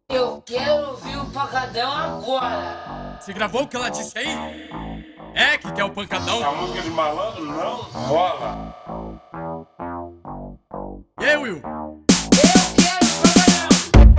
Eu quero ouvir o pancadão agora. Você gravou o que ela disse aí? É que quer o pancadão? A música de malandro não rola. E aí, Will? Eu quero o pancadão.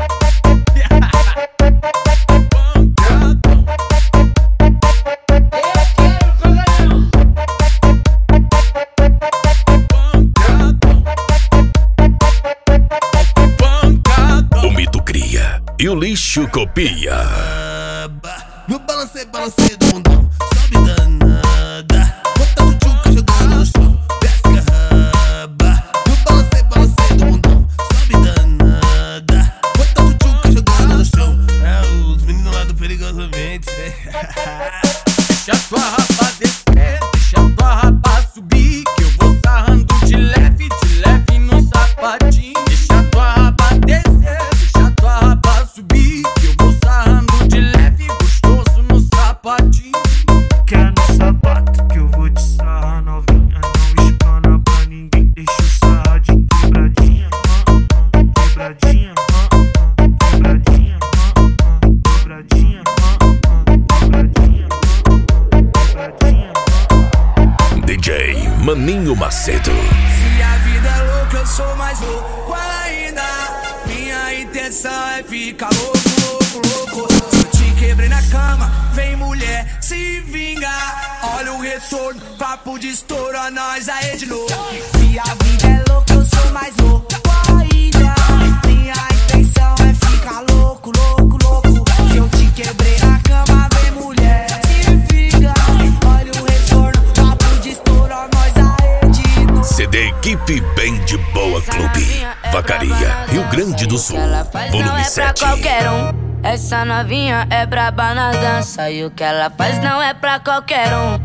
O mito cria e o lixo copia. No balancei, balancei do mundão, sobe danada. Bota o tchuca jogando no chão, desce a raba. No balancei, balancei do mundão, sobe danada. Bota o tchuca jogando no chão. É os meninos lá do Perigosamente, né? Deixa tua raba descer, deixa tua raba subir, que eu vou sarrando de leve no sapatinho. Deixa tua raba descer, deixa tua raba subir, que eu vou sarrando de leve, gostoso no sapatinho. Quer no sapato que eu vou te sarrar novinha. Não espana pra ninguém, deixa eu sarrar de quebradinha. Quebradinha, quebradinha, quebradinha, quebradinha, quebradinha. DJ Maninho Macedo. Se a vida é louca, eu sou mais louco ainda. Minha intenção é ficar louco, louco, louco. Se eu te quebrei na cama, vem mulher, se vinga. Olha o retorno, papo de estouro, a nós aí de novo. Se a vida é louca, eu sou mais louco ainda. Minha intenção é ficar louco, louco, louco. Se eu te quebrei na cama, vem mulher, se vinga. Olha o retorno, papo de estouro, a nós aí de novo. CD Equipe Bem de Boa Clube. Vacaria, Rio Grande do Sul. Volume 7. Essa novinha é braba na dança e o que ela faz não é pra qualquer um.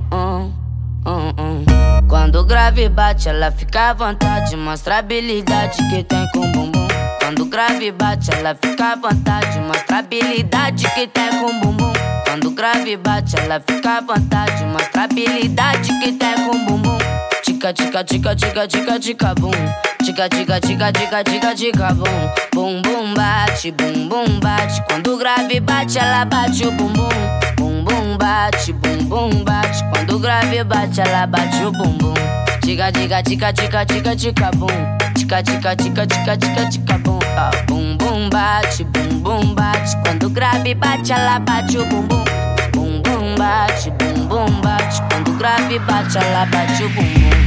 Quando o grave bate, ela fica à vontade, mostra a habilidade que tem com o bumbum. Quando o grave bate, ela fica à vontade, mostra a habilidade que tem com o bumbum. Quando o grave bate, ela fica à vontade, mostra a habilidade que tem com o bumbum. Tica, tica, tica, tica, tica, tica, bum. Tica, tica, tica, tica, tica, tica, bum. Bum, bum, bate, bum, bum, bate. Quando o grave bate, ela bate o bumbum. Bum, bum, bate, bum, bum, bate. Quando o grave bate, ela bate o bumbum. Tica, tica, tica, tica, tica, tica, bum. Tica, tica, tica, tica, tica, tica, bum. Bum, bum, bate, bum, bum, bate. Quando o grave bate, ela bate o bumbum. Bum, bum, bate, bum, bum, bate. Quando o grave bate, ela bate o bumbum.